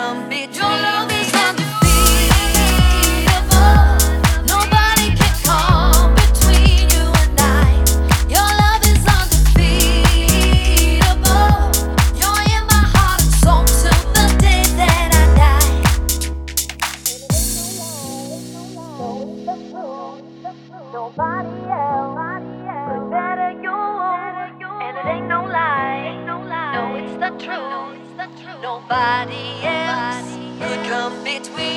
come between. Your love is undefeatable. Nobody can come between you and I. Your love is undefeatable. You're in my heart and soul till the day that I die. Nobody else could better you, and it ain't no lie. No, it's the truth. Nobody else could come between.